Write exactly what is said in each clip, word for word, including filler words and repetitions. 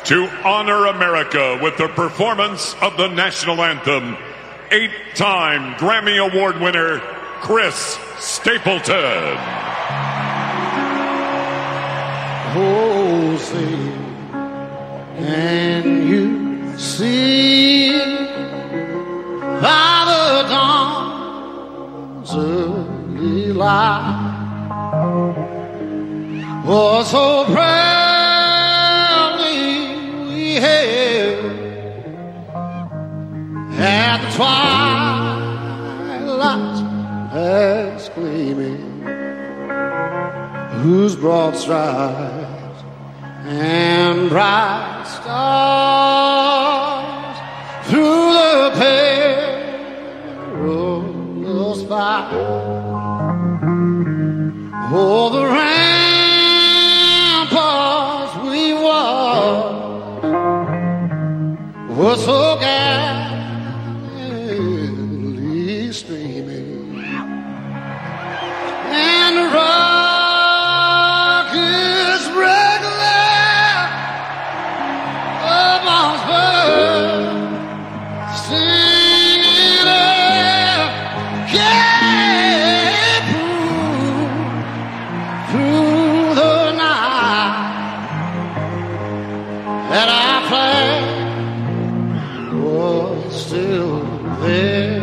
to honor America with the performance of the national anthem, eight-time Grammy Award winner, Chris Stapleton. Oh, see, and you see by the dawn's early light was so proudly we hailed at the twilight's last gleaming, whose broad stripes and bright stars through the perilous fight. Oh, the ramparts we walked were so gallantly streaming, and the rockets regular up on spur, singing up, get through the night that our flag was still there.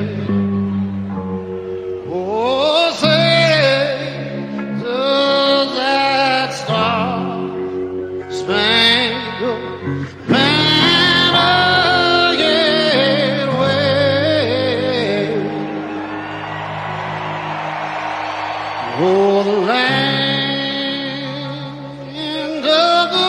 Oh, say, does that star-spangled banner yet wave? Oh, the land of the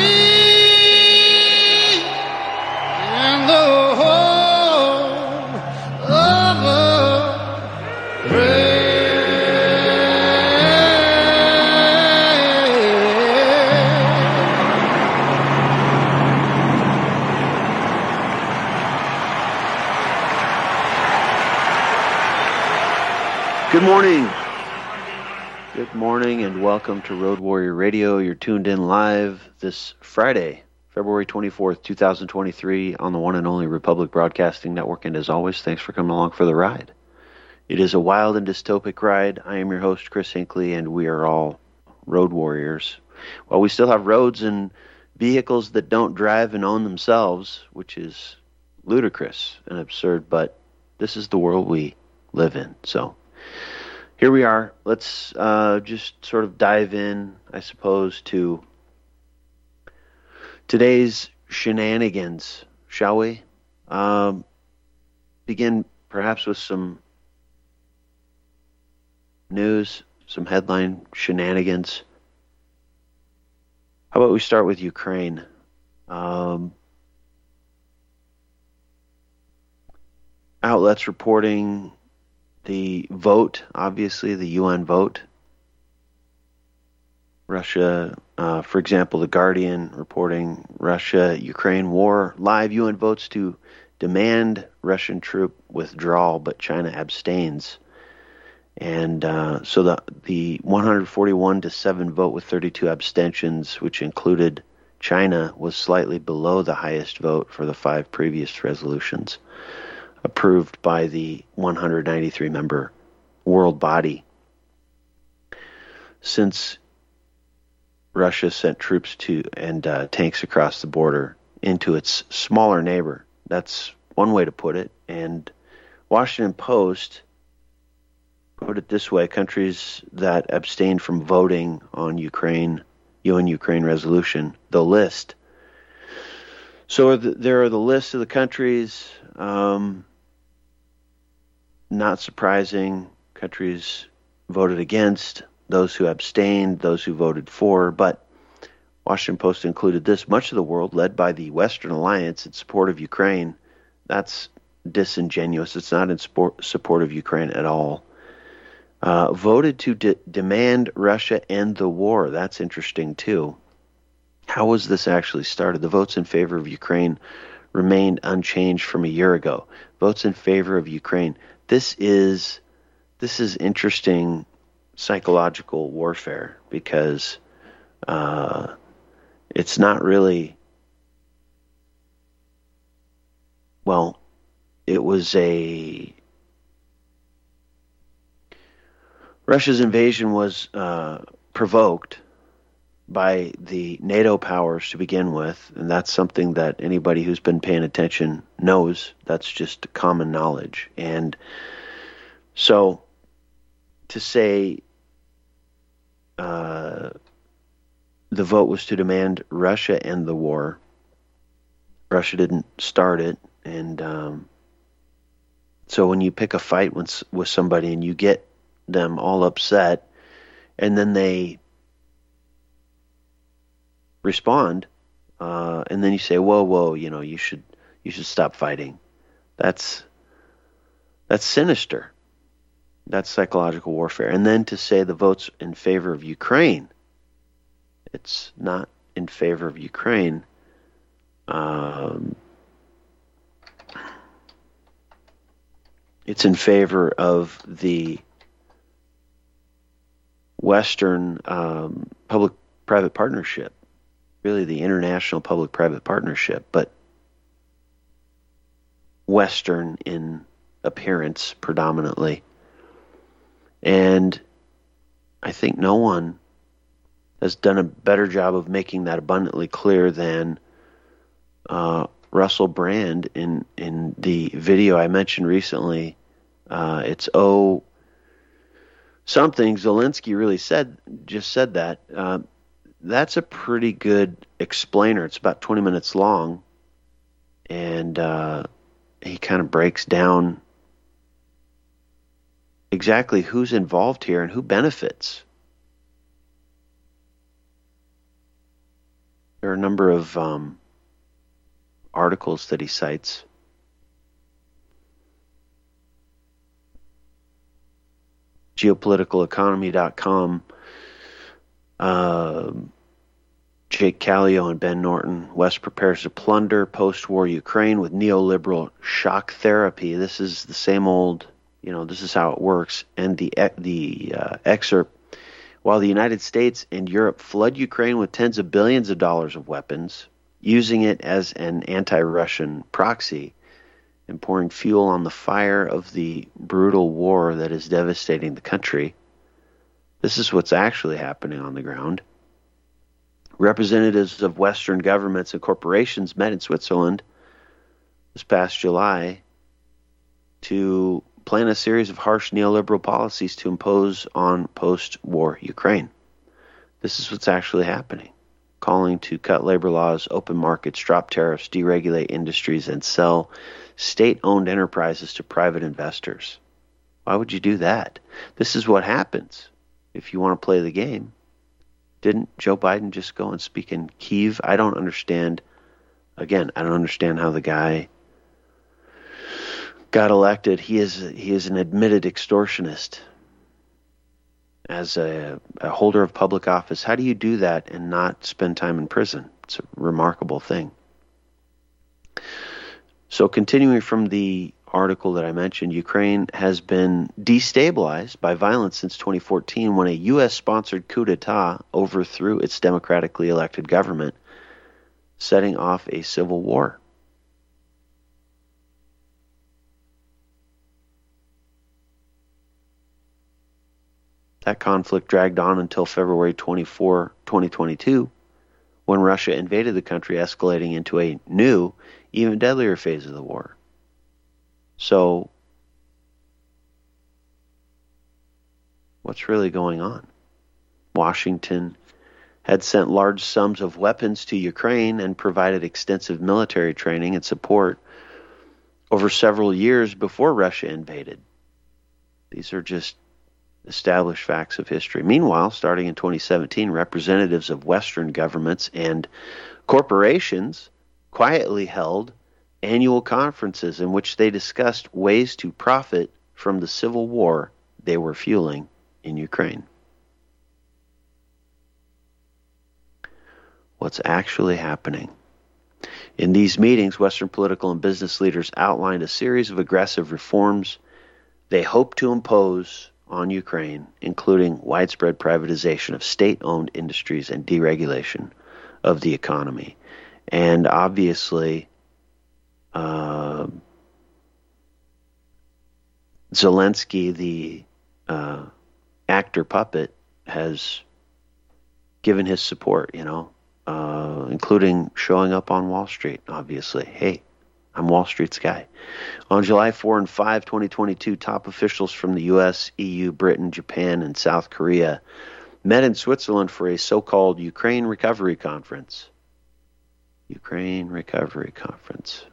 free and the home of the brave. Good morning. Good morning and welcome to Road Warrior Radio. You're tuned in live this Friday, February twenty-fourth, twenty twenty-three on the one and only Republic Broadcasting Network. And as always, thanks for coming along for the ride. It is a wild and dystopic ride. I am your host, Chris Hinckley, and we are all road warriors. Well, we still have roads and vehicles that don't drive and own themselves, which is ludicrous and absurd, but this is the world we live in. So here we are. Let's uh, just sort of dive in, I suppose, to today's shenanigans, shall we? Um, begin perhaps with some news, some headline shenanigans. How about we start with Ukraine? Um, outlets reporting the vote, obviously the U N vote. Russia, uh, for example, The Guardian reporting Russia-Ukraine war, live U N votes to demand Russian troop withdrawal, but China abstains. And uh, so the the one hundred forty-one to seven vote with thirty-two abstentions, which included China, was slightly below the highest vote for the five previous resolutions approved by the one hundred ninety-three member world body. Since Russia sent troops to and uh, tanks across the border into its smaller neighbor, that's one way to put it. And Washington Post put it this way: countries that abstained from voting on Ukraine, U N Ukraine resolution, the list. So there are the lists of the countries. Um, not surprising, countries voted against, those who abstained, those who voted for, but Washington Post included this: much of the world, led by the Western Alliance in support of Ukraine. That's disingenuous. It's not in support of Ukraine at all. Uh, voted to de- demand Russia end the war. That's interesting, too. How was this actually started? The votes in favor of Ukraine remained unchanged from a year ago. Votes in favor of Ukraine. This is this is interesting psychological warfare, because uh, it's not really well, it was a Russia's invasion was uh, provoked by the NATO powers to begin with, and that's something that anybody who's been paying attention knows. That's just common knowledge. And so to say uh, the vote was to demand Russia end the war, Russia didn't start it, and um, so when you pick a fight with, with somebody and you get them all upset, and then they respond, uh, and then you say, "Whoa, whoa, you know, you should you should stop fighting." That's that's sinister. That's psychological warfare. And then to say the vote's in favor of Ukraine, it's not in favor of Ukraine. Um, it's in favor of the Western um, public-private partnership, really the international public-private partnership, but Western in appearance predominantly. And I think no one has done a better job of making that abundantly clear than uh, Russell Brand in, in the video I mentioned recently. Uh, it's oh something. Zelensky really said just said that. Uh, that's a pretty good explainer. It's about twenty minutes long, and uh, he kind of breaks down exactly who's involved here and who benefits. There are a number of um, articles that he cites. geopolitical economy dot com, uh, Jake Callio and Ben Norton. West prepares to plunder post-war Ukraine with neoliberal shock therapy. This is the same old, you know, this is how it works. And the the uh, excerpt, while the United States and Europe flood Ukraine with tens of billions of dollars of weapons, using it as an anti-Russian proxy, and pouring fuel on the fire of the brutal war that is devastating the country. This is what's actually happening on the ground. Representatives of Western governments and corporations met in Switzerland this past July to plan a series of harsh neoliberal policies to impose on post-war Ukraine. This is what's actually happening. Calling to cut labor laws, open markets, drop tariffs, deregulate industries, and sell state-owned enterprises to private investors. Why would you do that? This is what happens if you want to play the game. Didn't Joe Biden just go and speak in Kyiv? I don't understand. Again, I don't understand how the guy got elected. He is he is an admitted extortionist. As a, a holder of public office, how do you do that and not spend time in prison? It's a remarkable thing. So continuing from the article that I mentioned, Ukraine has been destabilized by violence since twenty fourteen when a U S-sponsored coup d'etat overthrew its democratically elected government, setting off a civil war. That conflict dragged on until February twenty-fourth, twenty twenty-two, when Russia invaded the country, escalating into a new, even deadlier phase of the war. So, what's really going on? Washington had sent large sums of weapons to Ukraine and provided extensive military training and support over several years before Russia invaded. These are just established facts of history. Meanwhile, starting in twenty seventeen, representatives of Western governments and corporations quietly held annual conferences in which they discussed ways to profit from the civil war they were fueling in Ukraine. What's actually happening? In these meetings, Western political and business leaders outlined a series of aggressive reforms they hope to impose on Ukraine, including widespread privatization of state-owned industries and deregulation of the economy. And obviously, uh, Zelensky, the uh, actor puppet, has given his support, you know, uh, including showing up on Wall Street, obviously. Hey, I'm Wall Street's guy. On July fourth and fifth, twenty twenty-two, top officials from the U S, E U, Britain, Japan, and South Korea met in Switzerland for a so-called Ukraine Recovery Conference. Ukraine Recovery Conference.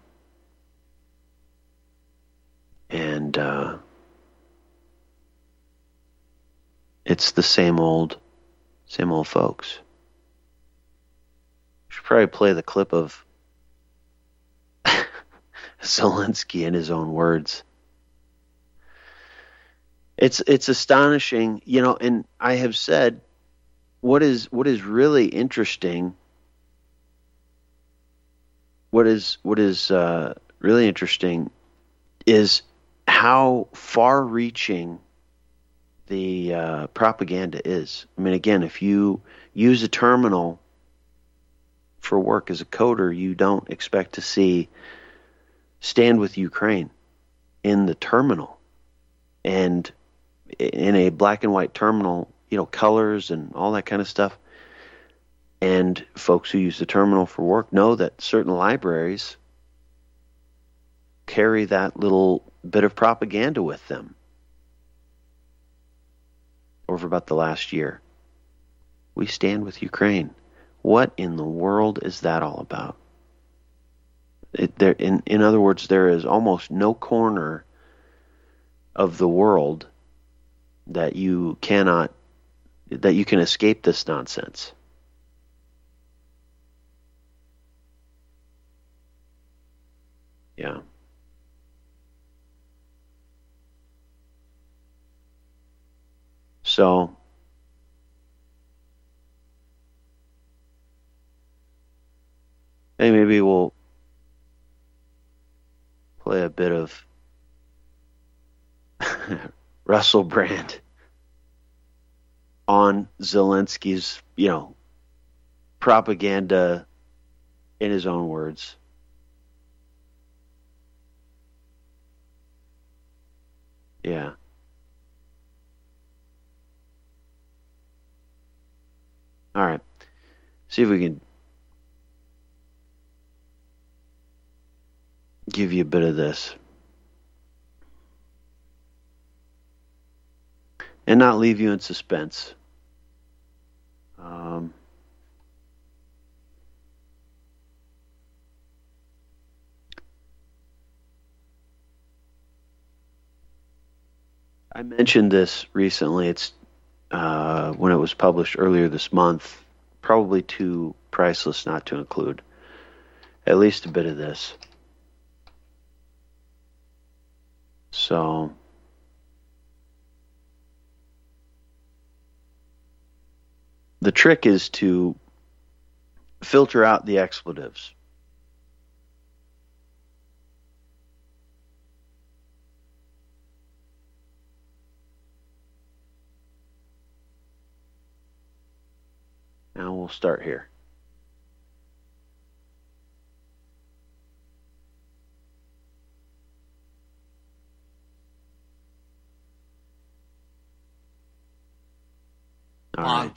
And uh, it's the same old, same old folks. Should probably play the clip of Zelensky in his own words. It's it's astonishing, you know, and I have said what is what is really interesting. What is what is uh, really interesting is how far-reaching the uh, propaganda is. I mean, again, if you use a terminal for work as a coder, you don't expect to see "Stand with Ukraine" in the terminal, and in a black and white terminal, you know, colors and all that kind of stuff. And folks who use the terminal for work know that certain libraries carry that little bit of propaganda with them over about the last year. We stand with Ukraine. What in the world is that all about? It, there, in, in other words, there is almost no corner of the world that you cannot, that you can escape this nonsense. Yeah. So, hey, maybe we'll play a bit of Russell Brand on Zelensky's, you know, propaganda in his own words. Yeah. All right. See if we can give you a bit of this. And not leave you in suspense. Um, I mentioned this recently. It's uh, when it was published earlier this month. Probably too priceless not to include at least a bit of this. So, the trick is to filter out the expletives. Now we'll start here. All right.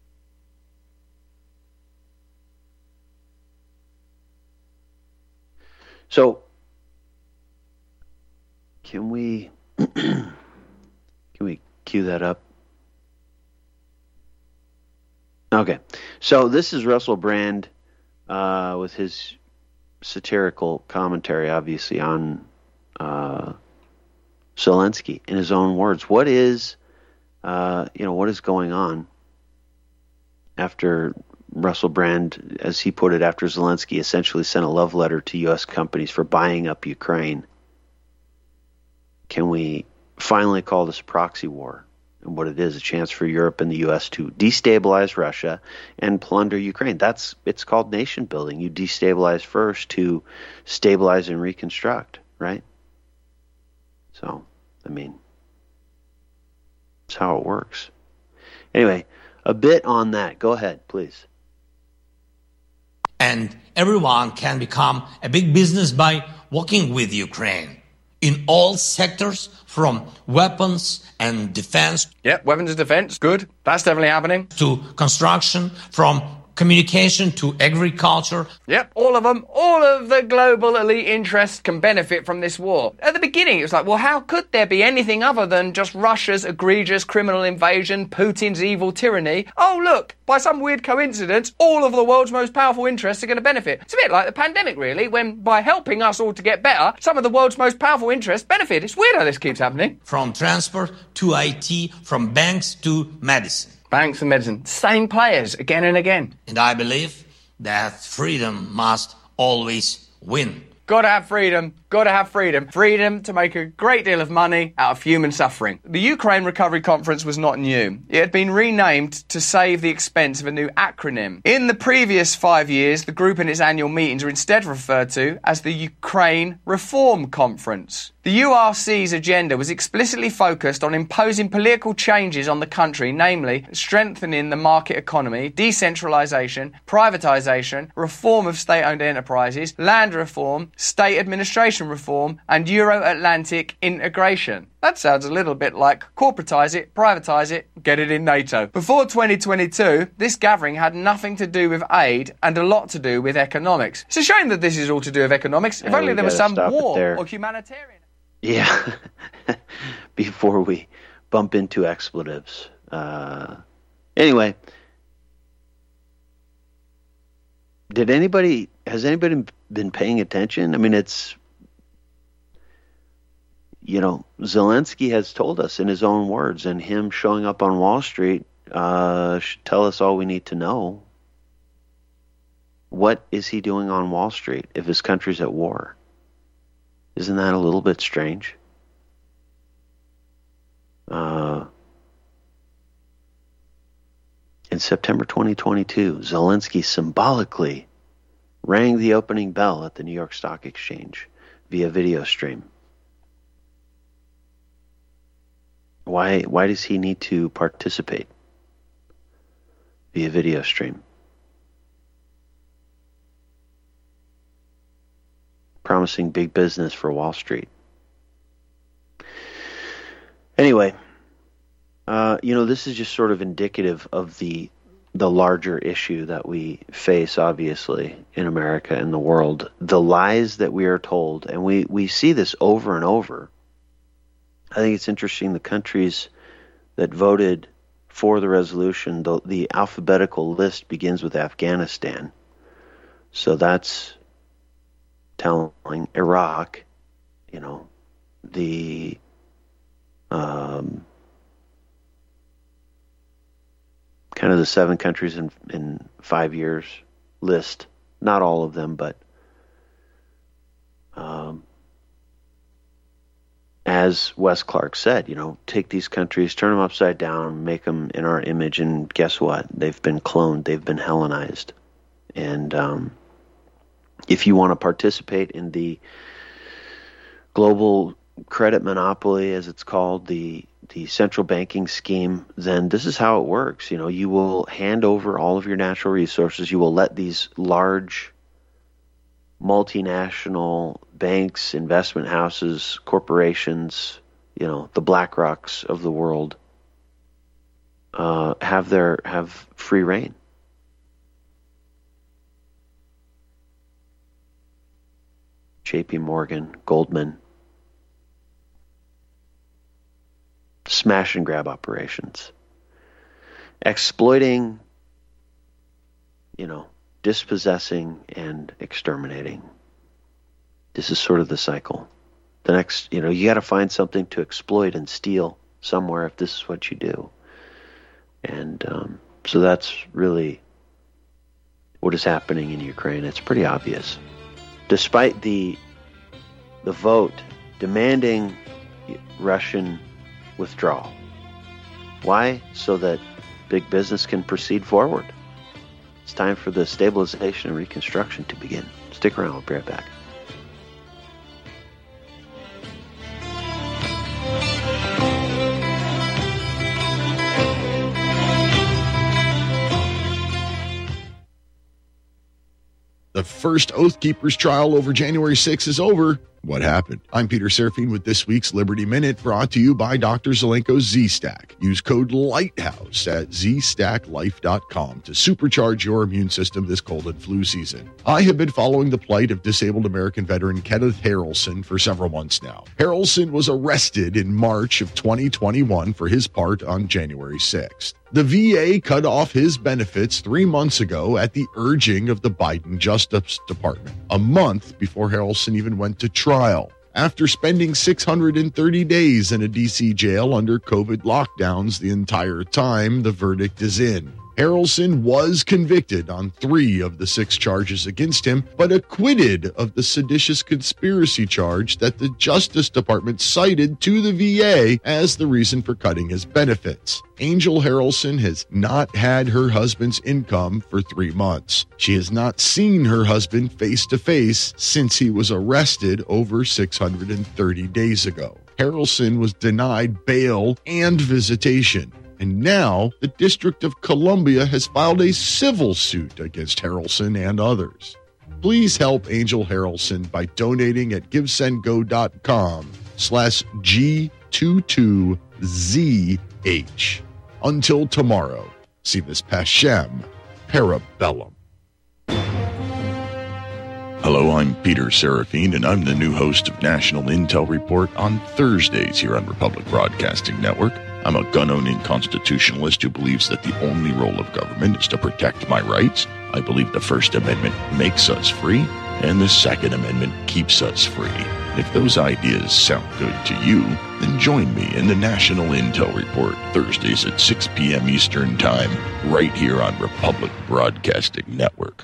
So, can we can we cue that up? Okay, so this is Russell Brand uh, with his satirical commentary, obviously, on uh, Zelensky in his own words. What is, uh, you know, what is going on after Russell Brand, as he put it, after Zelensky essentially sent a love letter to U S companies for buying up Ukraine? Can we finally call this a proxy war? And what it is, a chance for Europe and the U S to destabilize Russia and plunder Ukraine. That's, it's called nation building. You destabilize first to stabilize and reconstruct, right? So, I mean, that's how it works. Anyway, a bit on that. Go ahead, please. And everyone can become a big business by working with Ukraine in all sectors, from weapons and defense. Yep, weapons and defense, good. That's definitely happening. To construction, from communication to agriculture. Yep, all of them, all of the global elite interests can benefit from this war. At the beginning, it was like, well, how could there be anything other than just Russia's egregious criminal invasion, Putin's evil tyranny? Oh, look, by some weird coincidence, all of the world's most powerful interests are going to benefit. It's a bit like the pandemic, really, when by helping us all to get better, some of the world's most powerful interests benefit. It's weird how this keeps happening. From transport to I T, from banks to medicine. Banks and medicine, same players again and again. And I believe that freedom must always win. Gotta have freedom, gotta have freedom. Freedom to make a great deal of money out of human suffering. The Ukraine Recovery Conference was not new. It had been renamed to save the expense of a new acronym. In the previous five years, the group in its annual meetings were instead referred to as the Ukraine Reform Conference. The U R C's agenda was explicitly focused on imposing political changes on the country, namely strengthening the market economy, decentralisation, privatisation, reform of state-owned enterprises, land reform, state administration reform, and Euro-Atlantic integration. That sounds a little bit like corporatise it, privatise it, get it in NATO. Before twenty twenty-two, this gathering had nothing to do with aid and a lot to do with economics. It's a shame that this is all to do with economics. If Yeah, only we there was gotta some stop it war there. or humanitarian. Yeah. Before we bump into expletives. Uh, anyway, did anybody, has anybody been paying attention? I mean, it's, you know, Zelensky has told us in his own words, and him showing up on Wall Street uh, should tell us all we need to know. What is he doing on Wall Street if his country's at war? Isn't that a little bit strange? Uh, in September twenty twenty-two, Zelensky symbolically rang the opening bell at the New York Stock Exchange via video stream. Why, why does he need to participate via video stream? Promising big business for Wall Street. Anyway, uh, you know, this is just sort of indicative of the the larger issue that we face, obviously, in America and the world. The lies that we are told, and we, we see this over and over. I think it's interesting, the countries that voted for the resolution, the, the alphabetical list begins with Afghanistan. So that's telling. Iraq, you know, the um, kind of the seven countries in in five years list. Not all of them, but um, as Wes Clark said, you know, take these countries, turn them upside down, make them in our image, and guess what? They've been cloned, they've been Hellenized, and um, if you want to participate in the global credit monopoly, as it's called, the the central banking scheme, then this is how it works. You know, you will hand over all of your natural resources. You will let these large multinational banks, investment houses, corporations, you know, the BlackRocks of the world, uh, have their have free reign. J P Morgan, Goldman, smash and grab operations, exploiting, you know, dispossessing and exterminating. This is sort of the cycle. The next, you know, you got to find something to exploit and steal somewhere if this is what you do. And um, so that's really what is happening in Ukraine. It's pretty obvious. Despite the the vote demanding Russian withdrawal. Why? So that big business can proceed forward. It's time for the stabilization and reconstruction to begin. Stick around, we'll be right back. The first Oath Keepers trial over January sixth is over. What happened? I'm Peter Serafine with this week's Liberty Minute, brought to you by Doctor Zelenko's Z-Stack. Use code LIGHTHOUSE at z stack life dot com to supercharge your immune system this cold and flu season. I have been following the plight of disabled American veteran Kenneth Harrelson for several months now. Harrelson was arrested in March of twenty twenty-one for his part on January sixth. The V A cut off his benefits three months ago at the urging of the Biden Justice Department, a month before Harrelson even went to trial. After spending six hundred thirty days in a D C jail under COVID lockdowns the entire time, the verdict is in. Harrelson was convicted on three of the six charges against him, but acquitted of the seditious conspiracy charge that the Justice Department cited to the V A as the reason for cutting his benefits. Angel Harrelson has not had her husband's income for three months. She has not seen her husband face to face since he was arrested over six hundred thirty days ago. Harrelson was denied bail and visitation. And now the District of Columbia has filed a civil suit against Harrelson and others. Please help Angel Harrelson by donating at givesendgo.com slash G22ZH. Until tomorrow, si vis pacem, parabellum. Hello, I'm Peter Serafine, and I'm the new host of National Intel Report on Thursdays here on Republic Broadcasting Network. I'm a gun-owning constitutionalist who believes that the only role of government is to protect my rights. I believe the First Amendment makes us free, and the Second Amendment keeps us free. If those ideas sound good to you, then join me in the National Intel Report, Thursdays at six p.m. Eastern Time, right here on Republic Broadcasting Network.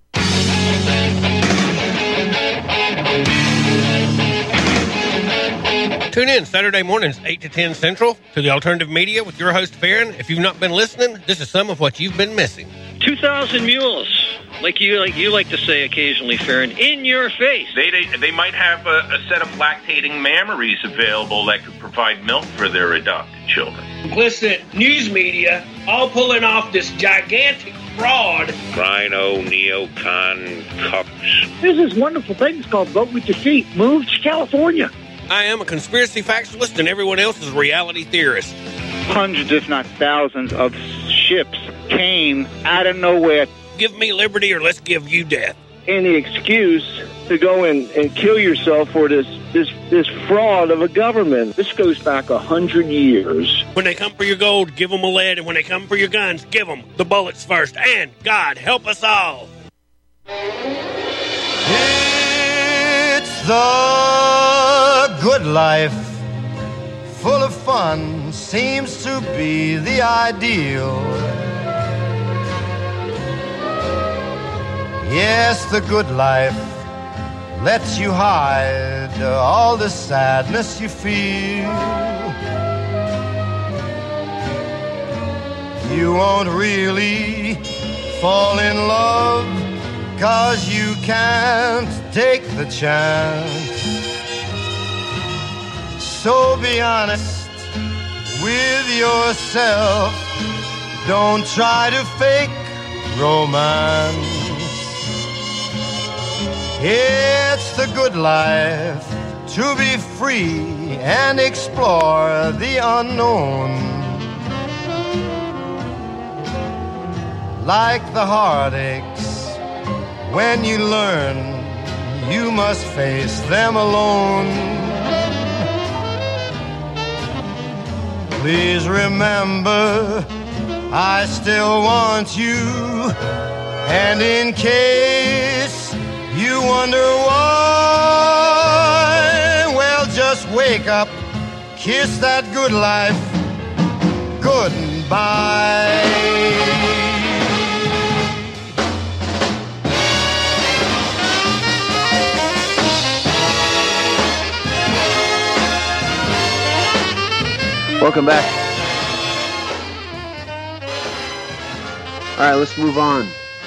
Tune in Saturday mornings, eight to ten Central, to the Alternative Media with your host, Farron. If you've not been listening, this is some of what you've been missing. two thousand mules, like you like you like to say occasionally, Farron, in your face. They they, they might have a, a set of lactating mammaries available that could provide milk for their adopted children. Implicit news media all pulling off this gigantic fraud. Rhino, neocon, cucks. There's this wonderful thing called Vote With Your Feet. Move to California. I am a conspiracy factualist, and everyone else is a reality theorist. Hundreds, if not thousands, of ships came out of nowhere. Give me liberty or let's give you death. Any excuse to go and, and kill yourself for this, this this fraud of a government. This goes back a hundred years. When they come for your gold, give them a lead, and when they come for your guns, give them the bullets first. And God help us all. It's the good life, full of fun, seems to be the ideal. Yes, the good life lets you hide all the sadness you feel. You won't really fall in love, 'cause you can't take the chance. So be honest with yourself. Don't try to fake romance. It's the good life to be free and explore the unknown. Like the heartaches, when you learn you must face them alone. Please remember, I still want you, and in case you wonder why, well, just wake up, kiss that good life goodbye. Welcome back. All right, let's move on.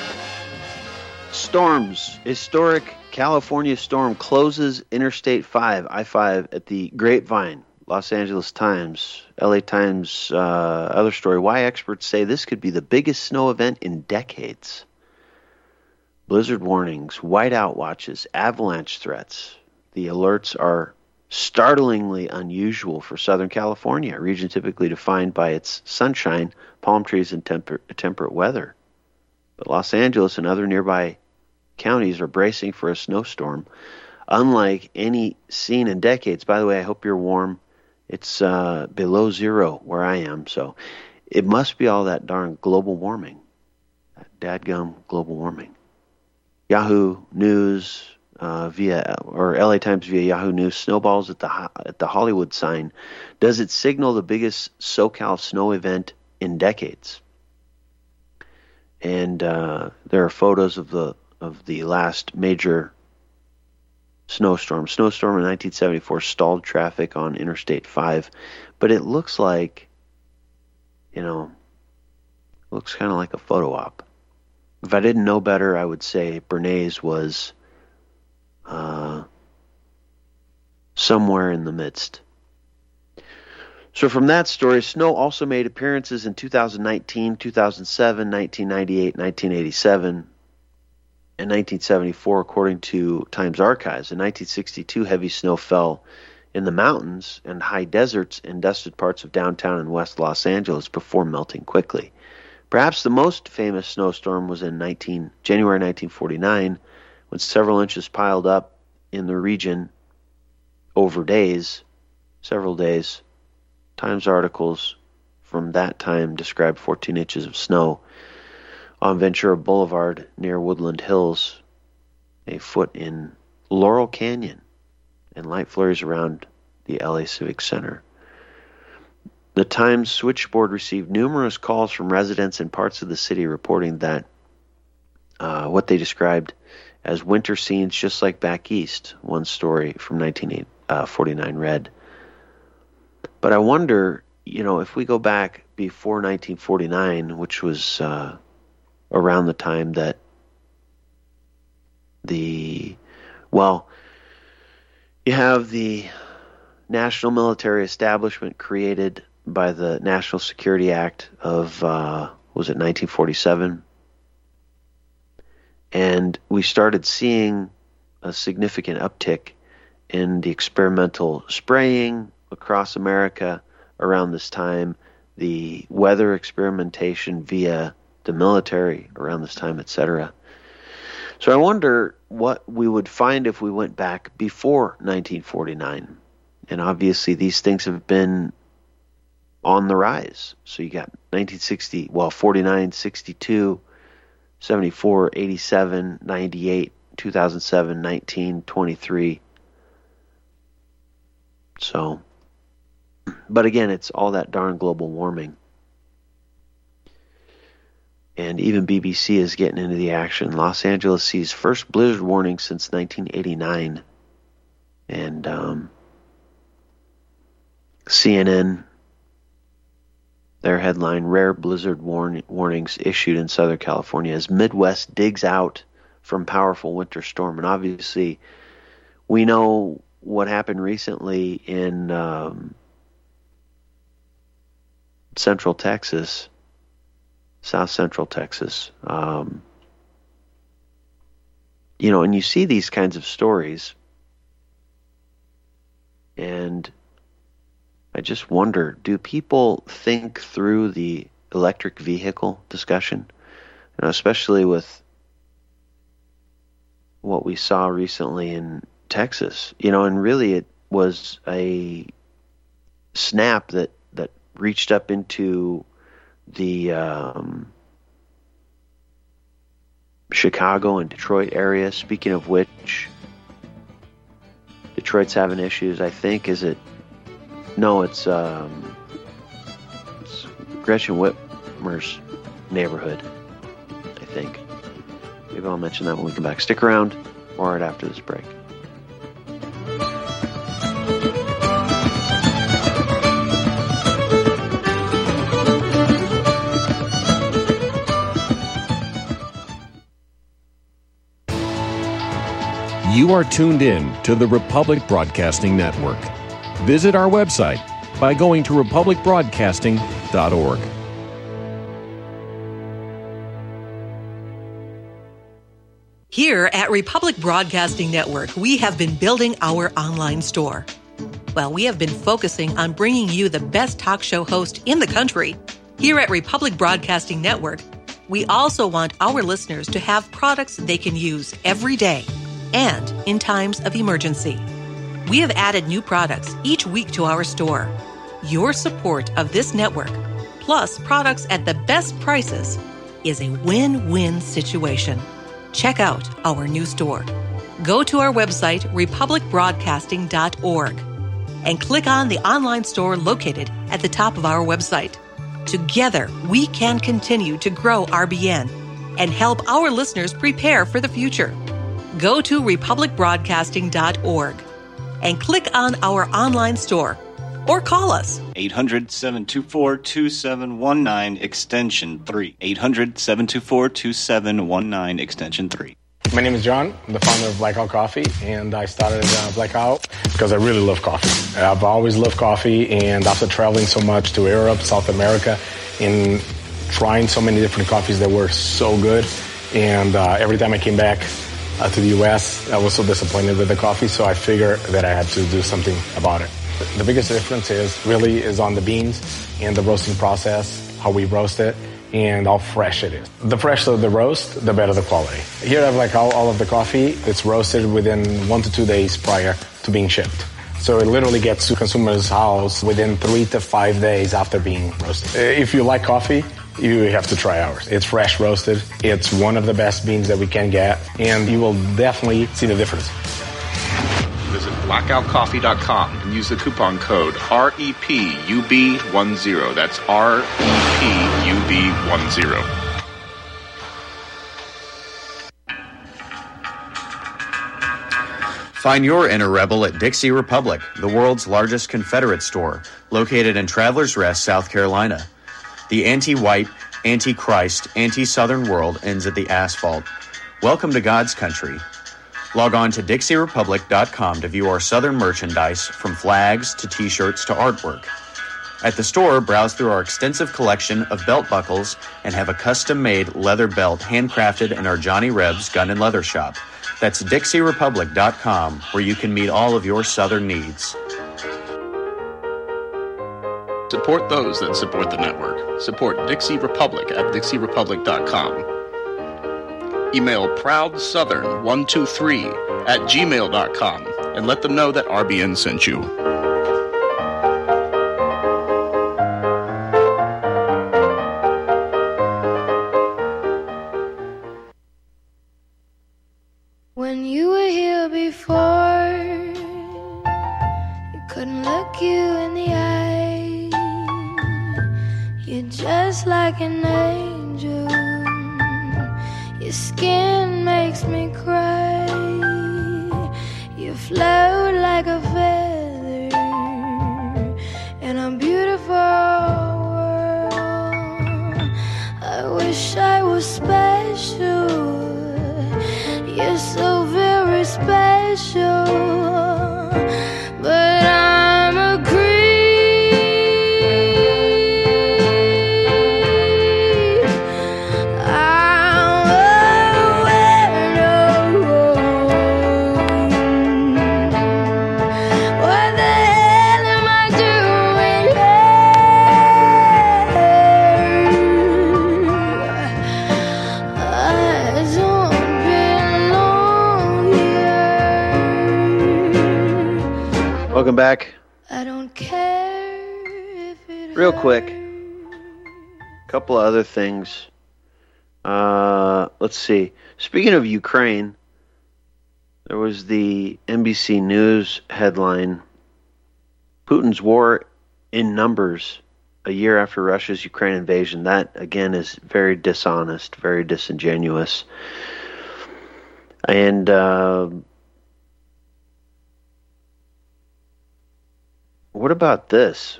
Storms. Historic California storm closes Interstate five, I five, at the Grapevine. Los Angeles Times, L A Times, uh, other story. Why experts say this could be the biggest snow event in decades. blizzard warnings, whiteout watches, avalanche threats. The alerts are startlingly unusual for Southern California, a region typically defined by its sunshine, palm trees, and temper- temperate weather. But Los Angeles and other nearby counties are bracing for a snowstorm unlike any seen in decades. By the way, I hope you're warm. It's uh, below zero where I am, so it must be all that darn global warming. That dadgum global warming. Yahoo News uh, via, or L A Times via Yahoo News, snowballs at the at the Hollywood sign. Does it signal the biggest SoCal snow event in decades? And uh, there are photos of the of the last major snowstorm. Snowstorm in nineteen seventy-four stalled traffic on Interstate five, but it looks like, you know, looks kind of like a photo op. If I didn't know better, I would say Bernays was uh, somewhere in the midst. So from that story, snow also made appearances in two thousand nineteen, two thousand seven, nineteen ninety-eight, nineteen eighty-seven, and nineteen seventy-four, according to Times Archives. In nineteen sixty-two, heavy snow fell in the mountains and high deserts in dusted parts of downtown and West Los Angeles before melting quickly. Perhaps the most famous snowstorm was in nineteen, January nineteen forty-nine, when several inches piled up in the region over days, several days. Times articles from that time described fourteen inches of snow on Ventura Boulevard near Woodland Hills, a foot in Laurel Canyon, and light flurries around the L A Civic Center. The Times switchboard received numerous calls from residents in parts of the city reporting that uh, what they described as winter scenes just like back east, one story from nineteen forty-nine read. But I wonder, you know, if we go back before nineteen forty-nine, which was uh, around the time that the, well, you have the national military establishment created by the National Security Act of, uh, was it nineteen forty-seven? And we started seeing a significant uptick in the experimental spraying across America around this time, the weather experimentation via the military around this time, et cetera. So I wonder what we would find if we went back before nineteen forty-nine. And obviously these things have been on the rise. So you got nineteen sixty, well, forty-nine, sixty-two, seventy-four, eighty-seven, ninety-eight, two thousand seven, nineteen, twenty-three. So, but again, it's all that darn global warming. And even B B C is getting into the action. Los Angeles sees first blizzard warning since nineteen eighty-nine. And um, C N N, their headline, rare blizzard warn- warnings issued in Southern California as Midwest digs out from powerful winter storm. And obviously, we know what happened recently in um, Central Texas, South Central Texas. Um, you know, and you see these kinds of stories, and I just wonder, do people think through the electric vehicle discussion? You know, especially with what we saw recently in Texas, you know, and really it was a snap that, that reached up into the um, Chicago and Detroit area. Speaking of which, Detroit's having issues, I think. Is it? No, it's, um, it's Gretchen Whitmer's neighborhood, I think. Maybe I'll mention that when we come back. Stick around, or right after this break. You are tuned in to the Republic Broadcasting Network. Visit our website by going to republic broadcasting dot org. Here at Republic Broadcasting Network, we have been building our online store. Well, we have been focusing on bringing you the best talk show host in the country. Here at Republic Broadcasting Network, we also want our listeners to have products they can use every day and in times of emergency. We have added new products each week to our store. Your support of this network, plus products at the best prices, is a win-win situation. Check out our new store. Go to our website, republic broadcasting dot org, and click on the online store located at the top of our website. Together, we can continue to grow R B N and help our listeners prepare for the future. Go to republic broadcasting dot org and click on our online store or call us. eight hundred, seven two four, two seven one nine, extension three. eight hundred, seven two four, two seven one nine, extension three. My name is John. I'm the founder of Blackout Coffee, and I started uh, Blackout because I really love coffee. I've always loved coffee, and after traveling so much to Europe, South America, and trying so many different coffees that were so good, and uh, every time I came back uh, to the U S, I was so disappointed with the coffee, so I figured that I had to do something about it. The biggest difference is really is on the beans and the roasting process, how we roast it, and how fresh it is. The fresher the roast, the better the quality. Here I have like all, all of the coffee. It's roasted within one to two days prior to being shipped. So it literally gets to consumer's house within three to five days after being roasted. If you like coffee, you have to try ours. It's fresh roasted. It's one of the best beans that we can get, and you will definitely see the difference. Visit blackout coffee dot com and use the coupon code R E P U B ten. That's R E P U B ten. Find your inner rebel at Dixie Republic, the world's largest Confederate store, located in Travelers Rest, South Carolina. The anti-white, anti-Christ, anti-Southern world ends at the asphalt. Welcome to God's country. Log on to dixie republic dot com to view our Southern merchandise, from flags to t-shirts to artwork. At the store, browse through our extensive collection of belt buckles and have a custom-made leather belt handcrafted in our Johnny Rebs Gun and Leather Shop. That's dixie republic dot com, where you can meet all of your Southern needs. Support those that support the network. Support Dixie Republic at dixie republic dot com. Email proud southern one two three at gmail dot com and let them know that R B N sent you. When you were here before, you couldn't look you in the eye. You're just like an angel. Your skin makes me cry. You float like a feather in a beautiful world. I wish I was special. You're so very special. But I'm a creep. Welcome back. I don't care if it Real quick, a couple of other things. Uh, let's see. Speaking of Ukraine, there was the N B C News headline, Putin's war in numbers a year after Russia's Ukraine invasion. That, again, is very dishonest, very disingenuous. And uh, what about this?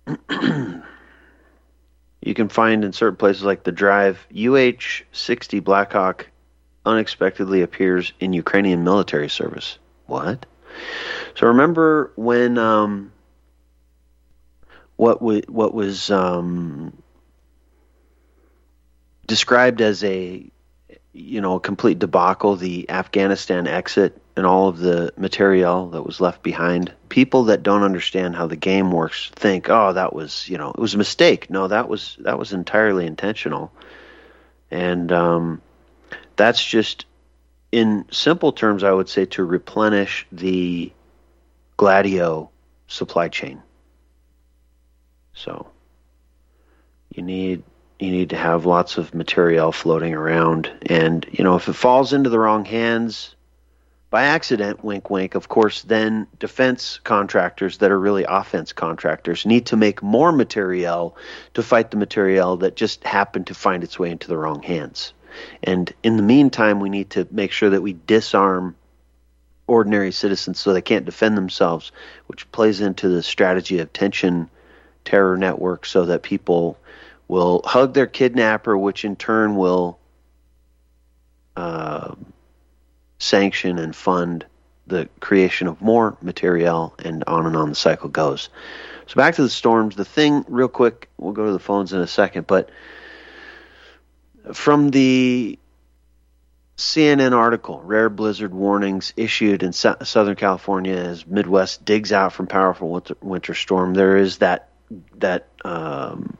You can find in certain places like The Drive, U H sixty Black Hawk unexpectedly appears in Ukrainian military service. What? So remember when um, what w- what was um, described as a you know, a complete debacle, the Afghanistan exit and all of the material that was left behind. People that don't understand how the game works think, oh, that was, you know, it was a mistake. No, that was that was entirely intentional. And um, that's just, in simple terms, I would say, to replenish the Gladio supply chain. So you need you need to have lots of material floating around, and you know, if it falls into the wrong hands by accident, wink wink, of course, then defense contractors that are really offense contractors need to make more materiel to fight the materiel that just happened to find its way into the wrong hands. And in the meantime, we need to make sure that we disarm ordinary citizens so they can't defend themselves, which plays into the strategy of tension terror network, so that people will hug their kidnapper, which in turn will uh, sanction and fund the creation of more material, and on and on the cycle goes. So back to the storms. The thing, real quick, we'll go to the phones in a second, but from the C N N article, rare blizzard warnings issued in so- Southern California as Midwest digs out from powerful winter, winter storm. There is that that um,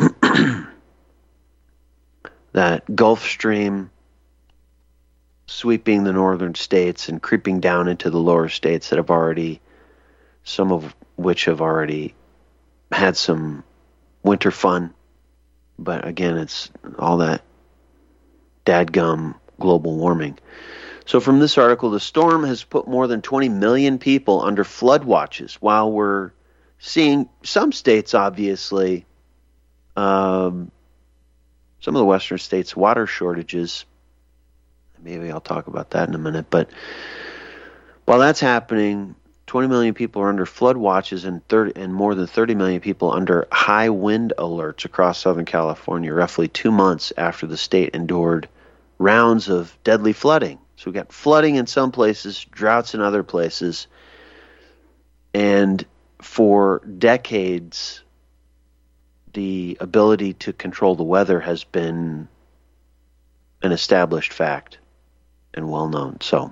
that Gulf Stream sweeping the northern states and creeping down into the lower states that have already, some of which have already had some winter fun. But again, it's all that dadgum global warming. So from this article, the storm has put more than twenty million people under flood watches, while we're seeing some states, obviously, um, some of the western states, water shortages. Maybe I'll talk about that in a minute. But while that's happening, twenty million people are under flood watches, and thirty and more than thirty million people under high wind alerts across Southern California, roughly two months after the state endured rounds of deadly flooding. So we got flooding in some places, droughts in other places, and for decades, the ability to control the weather has been an established fact and well known. So,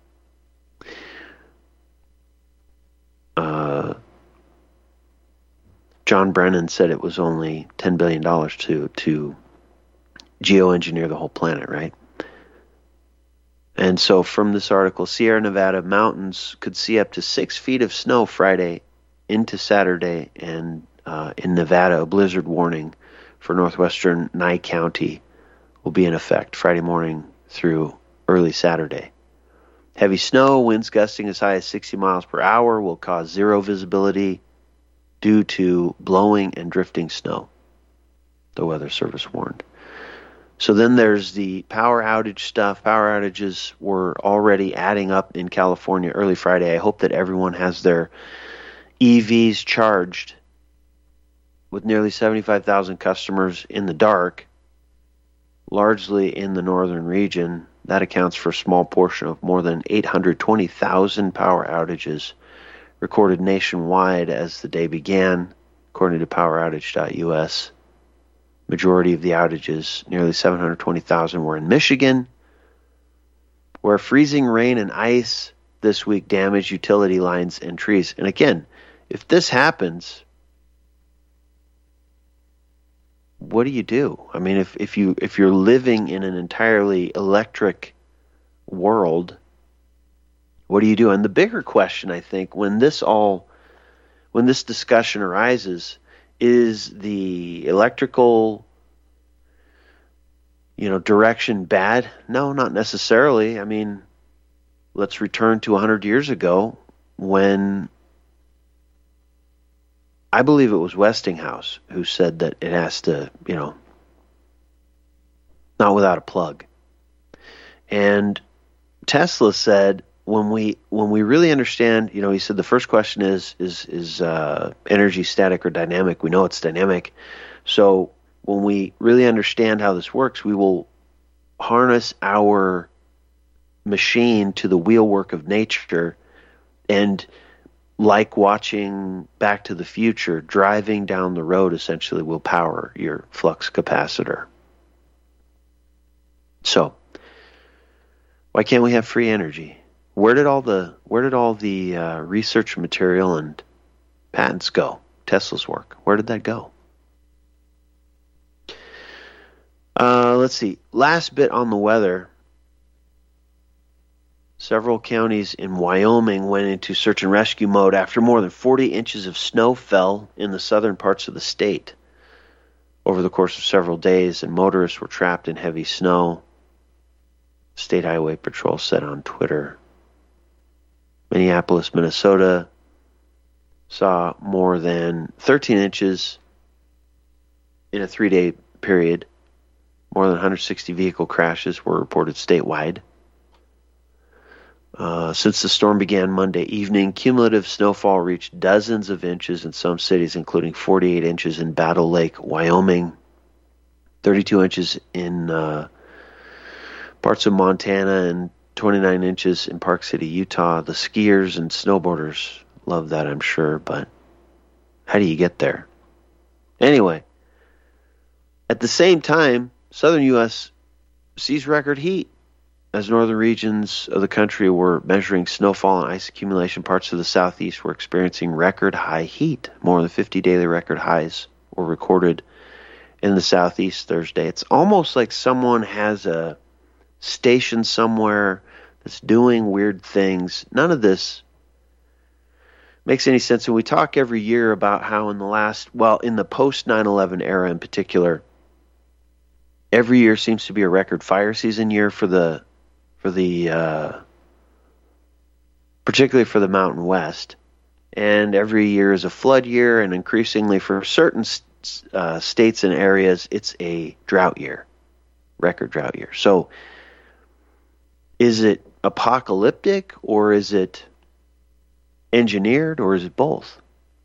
uh, John Brennan said it was only ten billion dollars to to geoengineer the whole planet, right? And so from this article, Sierra Nevada mountains could see up to six feet of snow Friday into Saturday, and uh, in Nevada, a blizzard warning for northwestern Nye County will be in effect Friday morning through early Saturday. Heavy snow, winds gusting as high as sixty miles per hour, will cause zero visibility due to blowing and drifting snow, the Weather Service warned. So then there's the power outage stuff. Power outages were already adding up in California early Friday. I hope that everyone has their E Vs charged, with nearly seventy-five thousand customers in the dark, largely in the northern region. That accounts for a small portion of more than eight hundred twenty thousand power outages recorded nationwide as the day began, according to power outage dot U S. Majority of the outages, nearly seven hundred twenty thousand, were in Michigan, where freezing rain and ice this week damaged utility lines and trees. And again, if this happens, what do you do? I mean, if, if you if you're living in an entirely electric world, what do you do? And the bigger question, I think, when this all when this discussion arises, is the electrical, you know, direction bad? No, not necessarily. I mean, let's return to one hundred years ago when I believe it was Westinghouse who said that it has to, you know, not without a plug. And Tesla said, when we when we really understand, you know, he said the first question is is is uh, energy static or dynamic? We know it's dynamic. So when we really understand how this works, we will harness our machine to the wheelwork of nature, and like watching Back to the Future, driving down the road essentially will power your flux capacitor. So Why can't we have free energy? Where did all the where did all the uh, research material and patents go? Tesla's work. Where did that go? Uh, let's see. Last bit on the weather. Several counties in Wyoming went into search and rescue mode after more than forty inches of snow fell in the southern parts of the state over the course of several days, and motorists were trapped in heavy snow. State Highway Patrol said on Twitter. Minneapolis, Minnesota saw more than thirteen inches in a three-day period. More than one hundred sixty vehicle crashes were reported statewide. Uh, since the storm began Monday evening, cumulative snowfall reached dozens of inches in some cities, including forty-eight inches in Battle Lake, Wyoming, thirty-two inches in uh, parts of Montana, and twenty-nine inches in Park City, Utah. The skiers and snowboarders love that, I'm sure, but how do you get there? Anyway, at the same time, southern U S sees record heat as northern regions of the country were measuring snowfall and ice accumulation. Parts of the southeast were experiencing record high heat. More than fifty daily record highs were recorded in the southeast Thursday. It's almost like someone has a station somewhere that's doing weird things. None of this makes any sense. And we talk every year about how in the last, well, in the post nine eleven era in particular, every year seems to be a record fire season year for the for the uh, particularly for the Mountain West, and every year is a flood year, and increasingly for certain uh, states and areas, it's a drought year, record drought year. So, is it apocalyptic, or is it engineered, or is it both?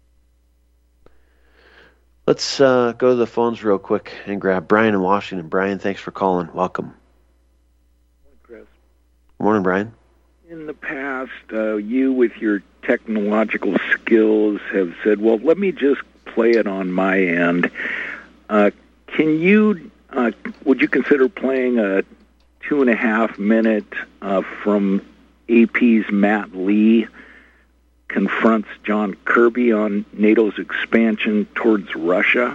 Let's uh, go to the phones real quick and grab Brian in Washington. Brian, thanks for calling. Welcome. Chris. Good morning, Brian. In the past, uh, you with your technological skills have said, well, let me just play it on my end. Uh, can you, uh, would you consider playing a two and a half minute uh, from A P's Matt Lee confronts John Kirby on NATO's expansion towards Russia?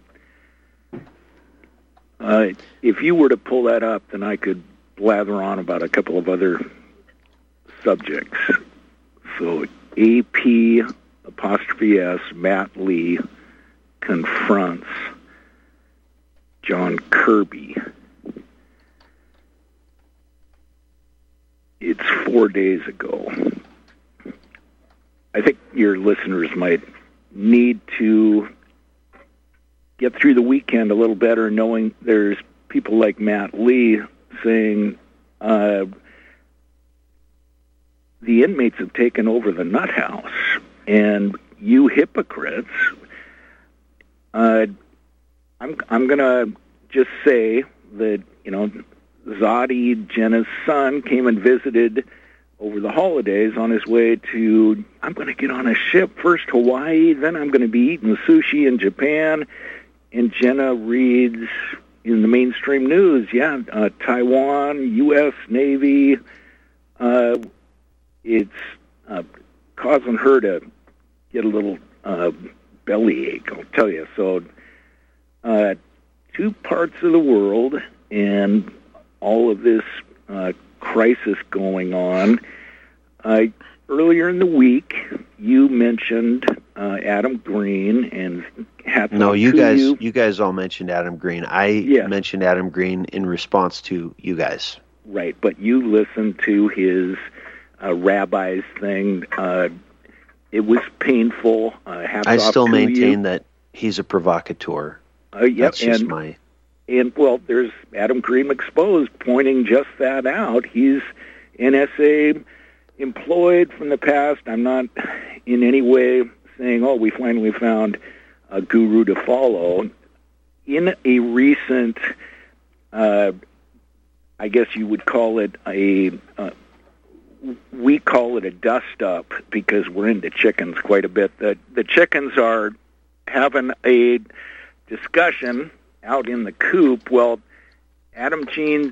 Uh, if you were to pull that up, then I could blather on about a couple of other subjects. So A P apostrophe S Matt Lee confronts John Kirby. It's four days ago. I think your listeners might need to get through the weekend a little better, knowing there's people like Matt Lee saying uh, the inmates have taken over the nut house, and you hypocrites. Uh, I'm I'm gonna just say that, you know, Zadi, Jenna's son, came and visited over the holidays on his way to, I'm going to get on a ship, first Hawaii, then I'm going to be eating sushi in Japan. And Jenna reads in the mainstream news, yeah, uh, Taiwan, U S Navy, uh, it's uh, causing her to get a little uh, bellyache, I'll tell you. So uh, two parts of the world and all of this uh, crisis going on. Uh, earlier in the week, you mentioned uh, Adam Green, and hats no, off you to guys, you. you guys all mentioned Adam Green. I Yes. mentioned Adam Green in response to you guys. Right, but you listened to his uh, rabbi's thing. Uh, it was painful. Uh, hats I off still to maintain you. that he's a provocateur. Uh, yep, That's just and, my. and well, there's Adam Green Exposed pointing just that out. He's N S A employed from the past. I'm not in any way saying, oh, we finally found a guru to follow. In a recent, uh, I guess you would call it a, uh, we call it a dust-up because we're into chickens quite a bit. The, the chickens are having a discussion out in the coop. Well, Adam Jean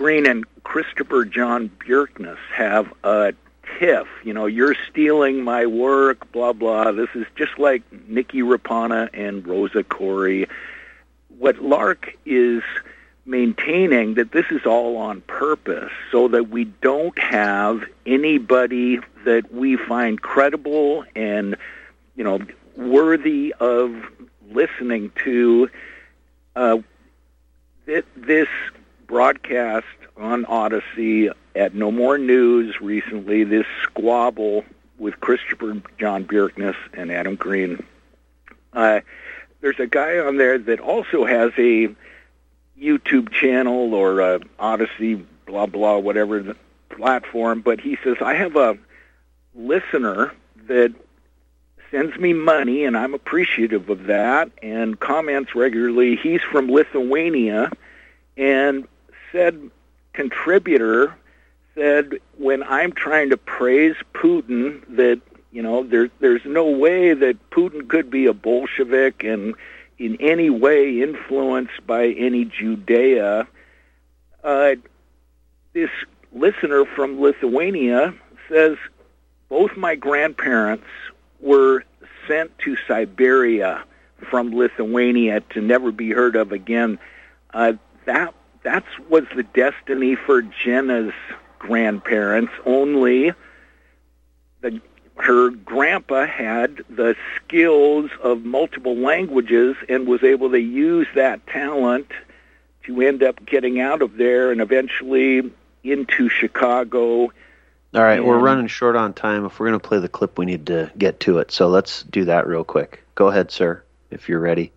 Green and Christopher John Bjerknes have a tiff. You know, you're stealing my work, blah, blah. This is just like Nikki Rapana and Rosa Corey. What Lark is maintaining, that this is all on purpose so that we don't have anybody that we find credible and, you know, worthy of listening to. Uh, th- this broadcast on Odyssey at No More News recently, this squabble with Christopher John Bjerknes and Adam Green. Uh, there's a guy on there that also has a YouTube channel or a Odyssey, blah, blah, whatever the platform, but he says, I have a listener that sends me money, and I'm appreciative of that, and comments regularly. He's from Lithuania, and said contributor said, when I'm trying to praise Putin, that, you know, there, there's no way that Putin could be a Bolshevik and in any way influenced by any Judea. Uh, this listener from Lithuania says, both my grandparents were sent to Siberia from Lithuania to never be heard of again. Uh, that That was the destiny for Jenna's grandparents, only the, her grandpa had the skills of multiple languages and was able to use that talent to end up getting out of there and eventually into Chicago. All right, and, we're running short on time. If we're going to play the clip, we need to get to it. So let's do that real quick. Go ahead, sir, if you're ready.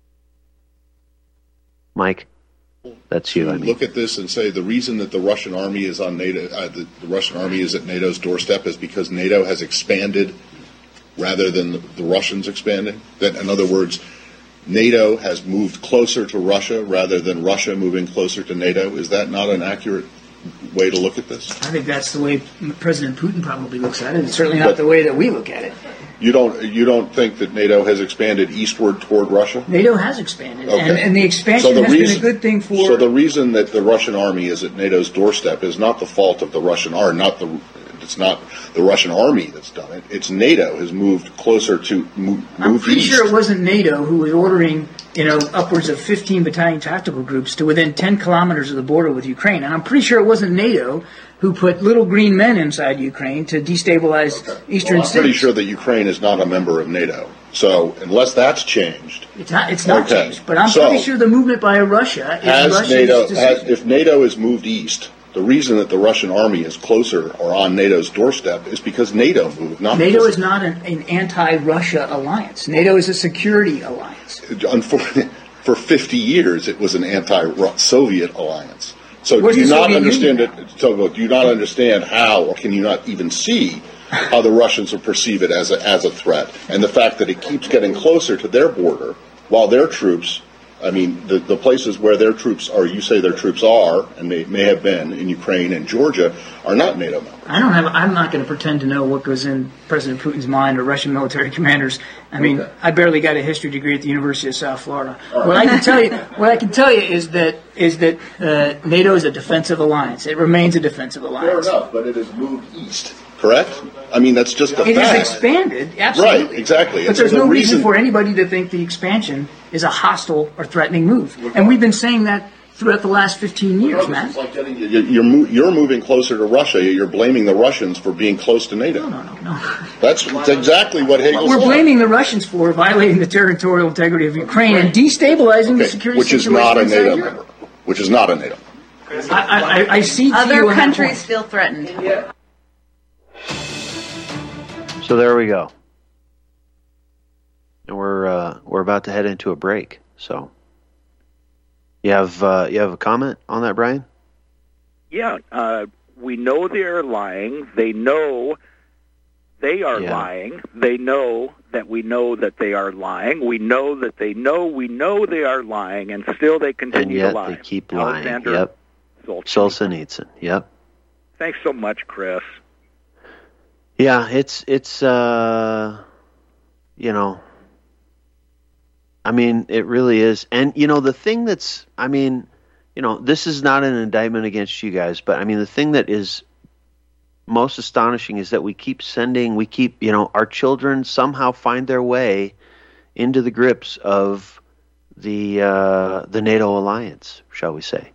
Mike? That's you. To I mean. Look at this and say the reason that the Russian army is on NATO, uh, the, the Russian army is at NATO's doorstep is because NATO has expanded rather than the, the Russians expanding. That, in other words, NATO has moved closer to Russia rather than Russia moving closer to NATO. Is that not an accurate way to look at this? I think that's the way President Putin probably looks at it. It's certainly not but, the way that we look at it. You don't you don't think that NATO has expanded eastward toward Russia? NATO has expanded, okay. and, and the expansion so the has reason, been a good thing for... So the reason that the Russian army is at NATO's doorstep is not the fault of the Russian army, not the it's not the Russian army that's done it. It's NATO has moved closer to move, I'm move pretty east. sure it wasn't NATO who was ordering, you know, upwards of fifteen battalion tactical groups to within ten kilometers of the border with Ukraine, and I'm pretty sure it wasn't NATO who put little green men inside Ukraine to destabilize okay. eastern well, I'm states. pretty sure that Ukraine is not a member of NATO. So unless that's changed, it's not. It's not okay. changed. But I'm so, pretty sure the movement by Russia is has Russia's NATO, decision. has, if NATO is moved east, the reason that the Russian army is closer or on NATO's doorstep is because NATO moved. Not NATO because is not an, an anti-Russia alliance. NATO is a security alliance. Unfortunately, for fifty years, it was an anti-Soviet alliance. So Where's do you not Soviet understand Union? it? So do you not understand how, or can you not even see how the Russians will perceive it as a as a threat, and the fact that it keeps getting closer to their border while their troops, I mean, the the places where their troops are, you say their troops are, and they may have been in Ukraine and Georgia, are not NATO members. I don't have. I'm not going to pretend to know what goes in President Putin's mind or Russian military commanders. I mean, okay. I barely got a history degree at the University of South Florida. Right. What I can tell you, what I can tell you is that is that uh, NATO is a defensive alliance. It remains a defensive alliance. Fair enough, but it has moved east. Correct? I mean, that's just a it fact. It has expanded, absolutely. Right, exactly. But and there's so no the reason, reason for anybody to think the expansion is a hostile or threatening move. And we've been saying that throughout the last fifteen years, no, Matt. Like getting, you're, you're moving closer to Russia. You're blaming the Russians for being close to NATO. No, no, no, no. That's, that's exactly what Hegel We're said. blaming the Russians for violating the territorial integrity of Ukraine and destabilizing okay, the security which situation is not a NATO Europe. member. Which is not a NATO member. I, I, I see other countries feel threatened. Yeah. So there we go. And we're uh, we're about to head into a break. So you have uh, you have a comment on that, Brian? Yeah, uh, we know they are lying. They know they are yeah. lying. They know that we know that they are lying. We know that they know we know they are lying, and still they continue and yet to lie. They keep lying. Alexander Yep. Solzhenitsyn. Solzhenitsyn. Yep. Thanks so much, Chris. Yeah, it's it's uh, you know, I mean, it really is, and you know, the thing that's, I mean, you you know, this is not an indictment against you guys, but I mean, the thing that is most astonishing is that we keep sending, we keep, you know, our children somehow find their way into the grips of the uh, the NATO alliance, shall we say.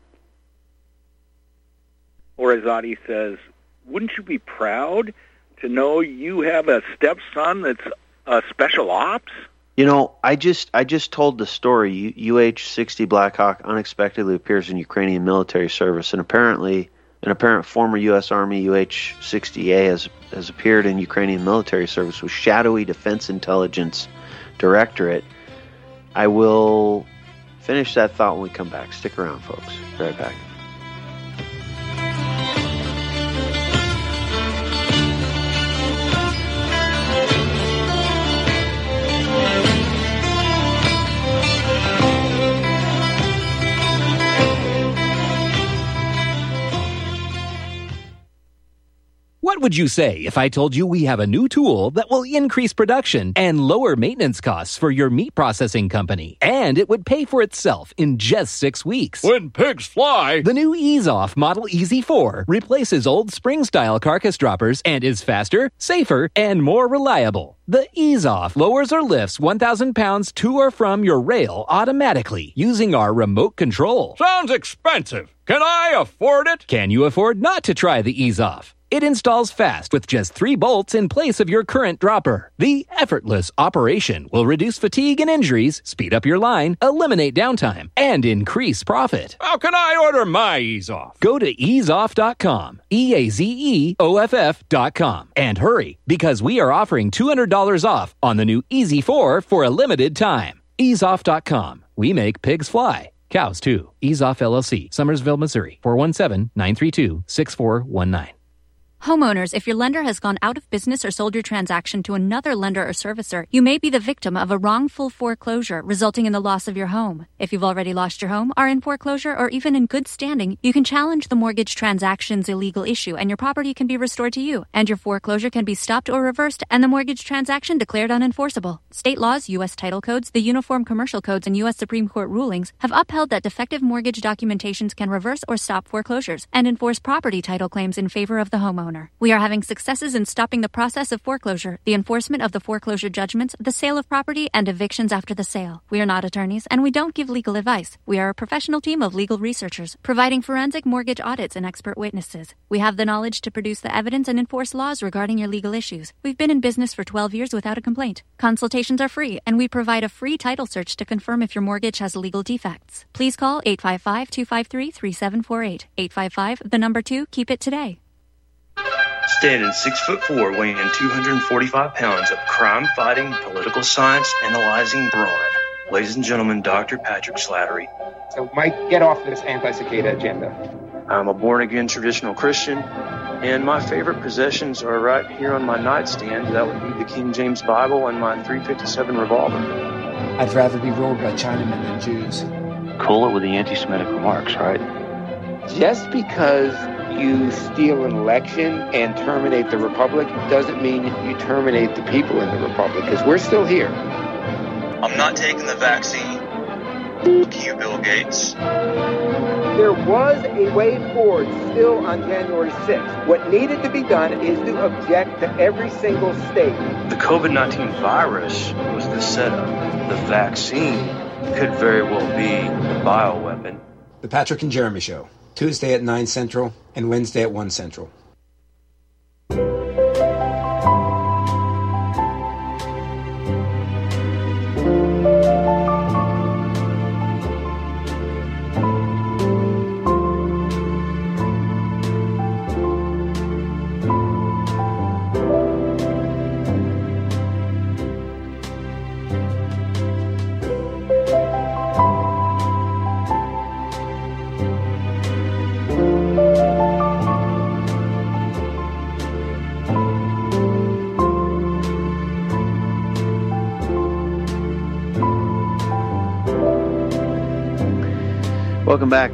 Or as Adi says, wouldn't you be proud to know you have a stepson that's a special ops? You know, I just I just told the story. U H sixty Black Hawk unexpectedly appears in Ukrainian military service, and apparently an apparent former U S Army U H sixty A has, has appeared in Ukrainian military service with shadowy Defense Intelligence Directorate. I will finish that thought when we come back. Stick around, folks. Be right back. What would you say if I told you we have a new tool that will increase production and lower maintenance costs for your meat processing company, and it would pay for itself in just six weeks? When pigs fly! The new Ease Off Model E Z four replaces old spring-style carcass droppers and is faster, safer, and more reliable. The Ease Off lowers or lifts one thousand pounds to or from your rail automatically using our remote control. Sounds expensive. Can I afford it? Can you afford not to try the Ease Off? It installs fast with just three bolts in place of your current dropper. The effortless operation will reduce fatigue and injuries, speed up your line, eliminate downtime, and increase profit. How can I order my Ease Off? Go to ease off dot com, E A Z E O F F dot com, and hurry, because we are offering two hundred dollars off on the new E Z four for a limited time. ease off dot com. We make pigs fly. Cows, too. Ease Off L L C, Summersville, Missouri, four one seven, nine three two, six four one nine. Homeowners, if your lender has gone out of business or sold your transaction to another lender or servicer, you may be the victim of a wrongful foreclosure resulting in the loss of your home. If you've already lost your home, are in foreclosure, or even in good standing, you can challenge the mortgage transaction's illegal issue and your property can be restored to you, and your foreclosure can be stopped or reversed and the mortgage transaction declared unenforceable. State laws, U S title codes, the Uniform Commercial Codes, and U S Supreme Court rulings have upheld that defective mortgage documentations can reverse or stop foreclosures and enforce property title claims in favor of the homeowner. We are having successes in stopping the process of foreclosure, the enforcement of the foreclosure judgments, the sale of property, and evictions after the sale. We are not attorneys, and we don't give legal advice. We are a professional team of legal researchers, providing forensic mortgage audits and expert witnesses. We have the knowledge to produce the evidence and enforce laws regarding your legal issues. We've been in business for twelve years without a complaint. Consultations are free, and we provide a free title search to confirm if your mortgage has legal defects. Please call eight five five, two five three, three seven four eight. eight five five, the number two, keep it today. Standing six foot four, weighing two hundred forty-five pounds of crime-fighting, political science analyzing brawn. Ladies and gentlemen, Doctor Patrick Slattery. So, Mike, get off this anti-cicada agenda. I'm a born-again traditional Christian, and my favorite possessions are right here on my nightstand. That would be the King James Bible and my three fifty-seven revolver. I'd rather be ruled by Chinamen than Jews. Cool it with the anti-Semitic remarks, right? Just because you steal an election and terminate the republic doesn't mean you terminate the people in the republic, because we're still here. I'm not taking the vaccine. Fuck you, Bill Gates. There was a way forward still on January sixth. What needed to be done is to object to every single state. The COVID nineteen virus was the setup. The vaccine could very well be the bioweapon. The Patrick and Jeremy Show, Tuesday at nine Central and Wednesday at one Central. Welcome back.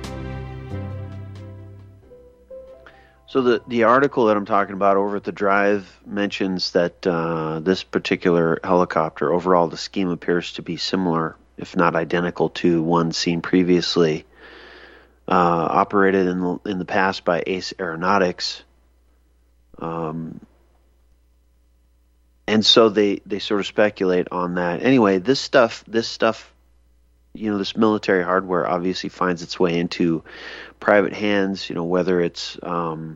So the, the article that I'm talking about over at the Drive mentions that uh, this particular helicopter, overall the scheme appears to be similar, if not identical, to one seen previously uh, operated in the, in the past by Ace Aeronautics. Um, and so they, they sort of speculate on that. Anyway, this stuff, this stuff, you know, this military hardware obviously finds its way into private hands, you know, whether it's um,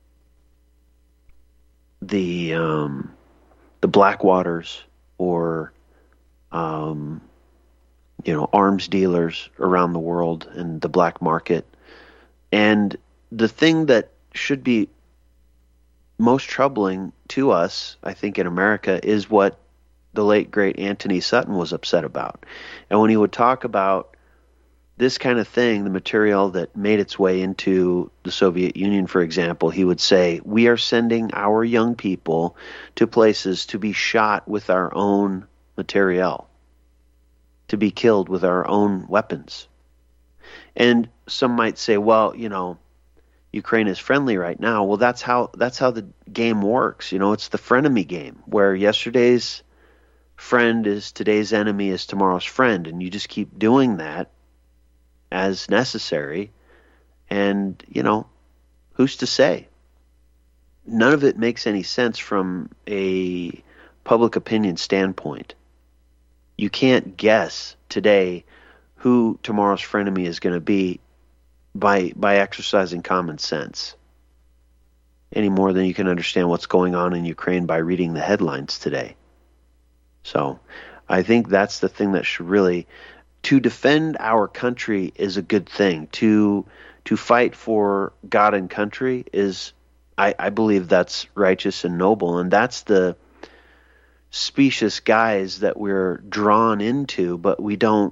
the um, the Blackwaters or, um, you know, arms dealers around the world and the black market. And the thing that should be most troubling to us, I think, in America is what the late, great Anthony Sutton was upset about. And when he would talk about this kind of thing, the material that made its way into the Soviet Union, for example, he would say, we are sending our young people to places to be shot with our own materiel, to be killed with our own weapons. And some might say, well, you know, Ukraine is friendly right now. Well, that's how that's how the game works. You know, it's the frenemy game, where yesterday's friend is today's enemy is tomorrow's friend, and you just keep doing that as necessary. And, you know, who's to say? None of it makes any sense from a public opinion standpoint. You can't guess today who tomorrow's frenemy is going to be by by exercising common sense, any more than you can understand what's going on in Ukraine by reading the headlines today. So I think that's the thing that should really, to defend our country is a good thing. To to fight for God and country is, I, I believe that's righteous and noble, and that's the specious guise that we're drawn into, but we don't,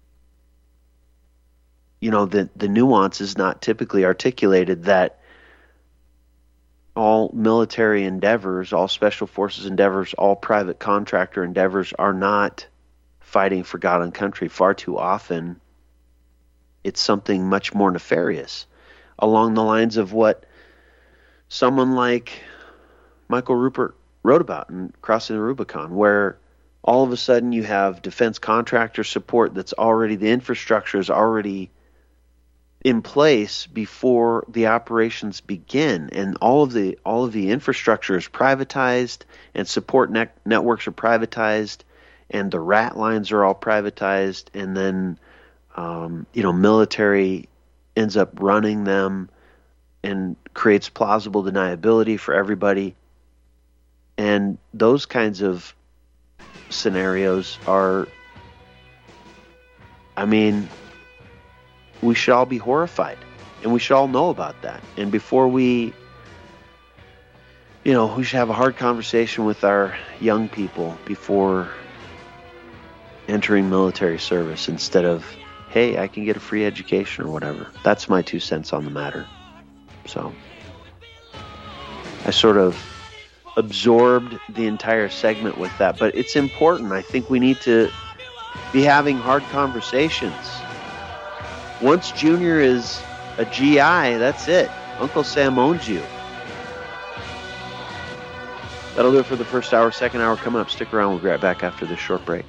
you know, the, the nuance is not typically articulated that all military endeavors, all special forces endeavors, all private contractor endeavors are not fighting for God and country. Far too often, it's something much more nefarious, along the lines of what someone like Michael Ruppert wrote about in Crossing the Rubicon, where all of a sudden you have defense contractor support that's already, the infrastructure is already in place before the operations begin, and all of the all of the infrastructure is privatized, and support net, networks are privatized, and the rat lines are all privatized, and then um, you know, military ends up running them and creates plausible deniability for everybody. And those kinds of scenarios are, I mean, we should all be horrified, and we should all know about that. And before we, you know, we should have a hard conversation with our young people before entering military service, instead of, hey, I can get a free education or whatever. That's my two cents on the matter. So I sort of absorbed the entire segment with that, but it's important. I think we need to be having hard conversations. Once Junior is a G I, that's it. Uncle Sam owns you. That'll do it for the first hour. Second hour coming up. Stick around. We'll be right back after this short break.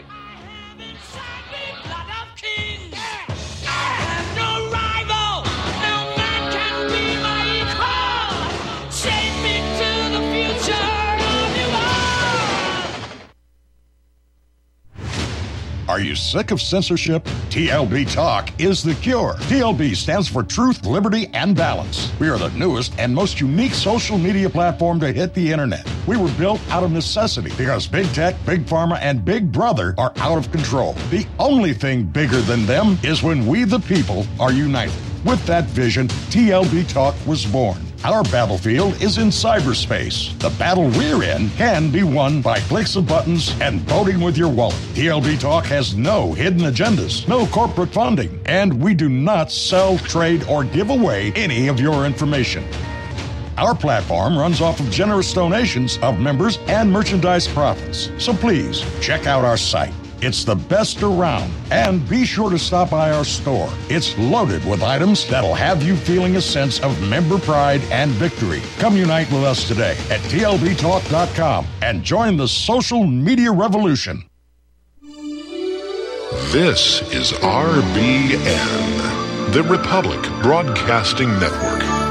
Are you sick of censorship? T L B Talk is the cure. T L B stands for Truth, Liberty, and Balance. We are the newest and most unique social media platform to hit the internet. We were built out of necessity because Big Tech, Big Pharma, and Big Brother are out of control. The only thing bigger than them is when we, the people, are united. With that vision, T L B Talk was born. Our battlefield is in cyberspace. The battle we're in can be won by clicks of buttons and voting with your wallet. T L B Talk has no hidden agendas, no corporate funding, and we do not sell, trade, or give away any of your information. Our platform runs off of generous donations of members and merchandise profits. So please, check out our site. It's the best around. And be sure to stop by our store. It's loaded with items that'll have you feeling a sense of member pride and victory. Come unite with us today at T L B talk dot com and join the social media revolution. This is R B N, the Republic Broadcasting Network.